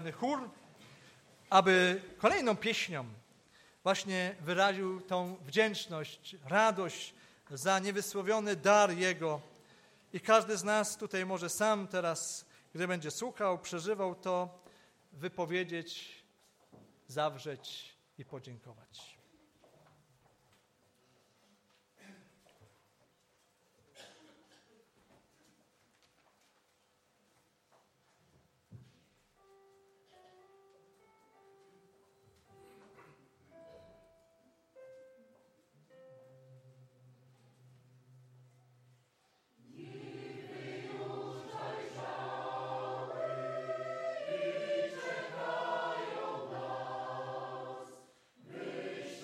specjalny chór, aby kolejną pieśnią właśnie wyraził tą wdzięczność, radość za niewysłowiony dar Jego. I każdy z nas tutaj może sam teraz, gdy będzie słuchał, przeżywał to, wypowiedzieć, zawrzeć i podziękować. Wyś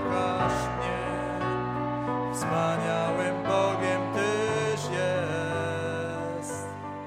kochasz mnie, wspaniałym Bogiem Tyś jest.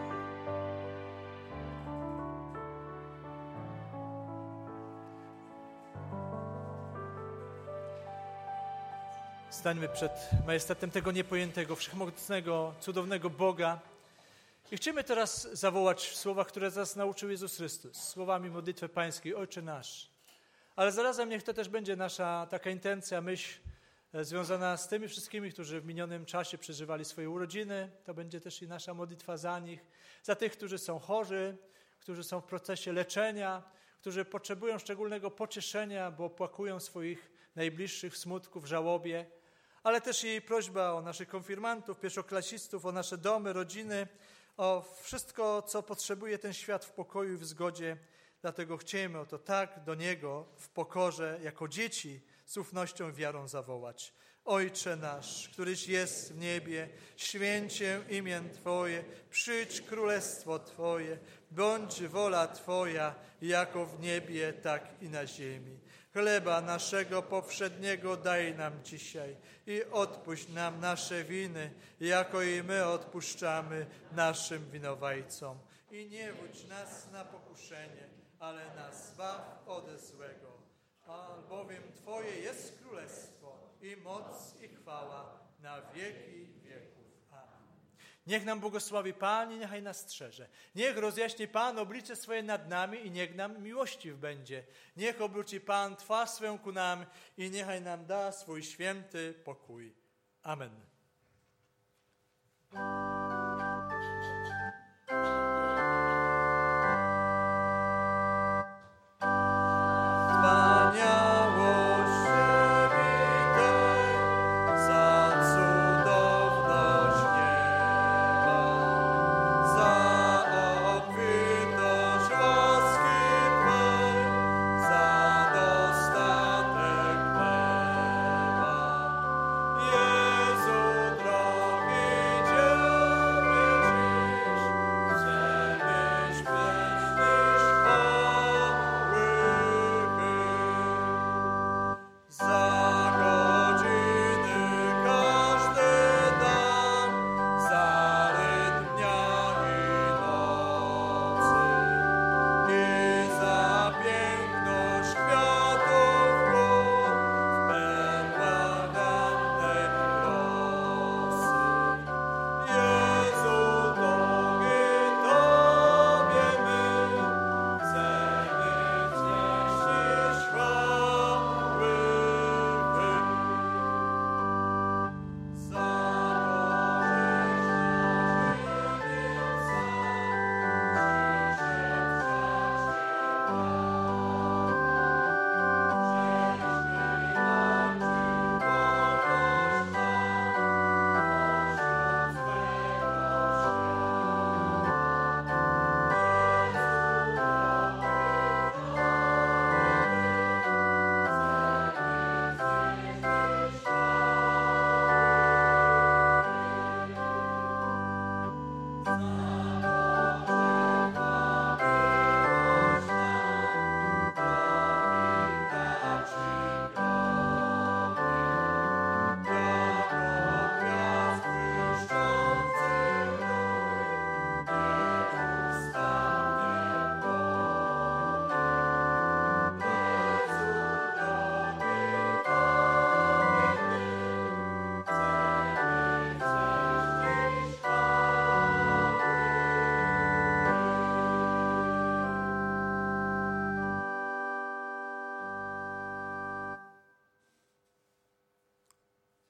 Stańmy przed majestatem tego niepojętego, wszechmocnego, cudownego Boga i chcemy teraz zawołać w słowach, które nas nauczył Jezus Chrystus, słowami modlitwy pańskiej, Ojcze nasz. Ale zarazem niech to też będzie nasza taka intencja, myśl związana z tymi wszystkimi, którzy w minionym czasie przeżywali swoje urodziny. To będzie też i nasza modlitwa za nich, za tych, którzy są chorzy, którzy są w procesie leczenia, którzy potrzebują szczególnego pocieszenia, bo opłakują swoich najbliższych w smutku, w żałobie. Ale też i prośba o naszych konfirmantów, pierwszoklasistów, o nasze domy, rodziny, o wszystko, co potrzebuje ten świat w pokoju i w zgodzie. Dlatego chcemy o to tak do Niego w pokorze, jako dzieci, z ufnością i wiarą zawołać. Ojcze nasz, któryś jest w niebie, święć się imię Twoje, przyjdź królestwo Twoje, bądź wola Twoja, jako w niebie, tak i na ziemi. Chleba naszego powszedniego daj nam dzisiaj i odpuść nam nasze winy, jako i my odpuszczamy naszym winowajcom. I nie wódź nas na pokuszenie, ale nas zbaw ode złego. Albowiem Twoje jest królestwo i moc i chwała na wieki wieków. Amen. Niech nam błogosławi Pan i niechaj nas strzeże. Niech rozjaśni Pan oblicze swoje nad nami i niech nam miłościw będzie. Niech obróci Pan twarz swoją ku nam i niechaj nam da swój święty pokój. Amen.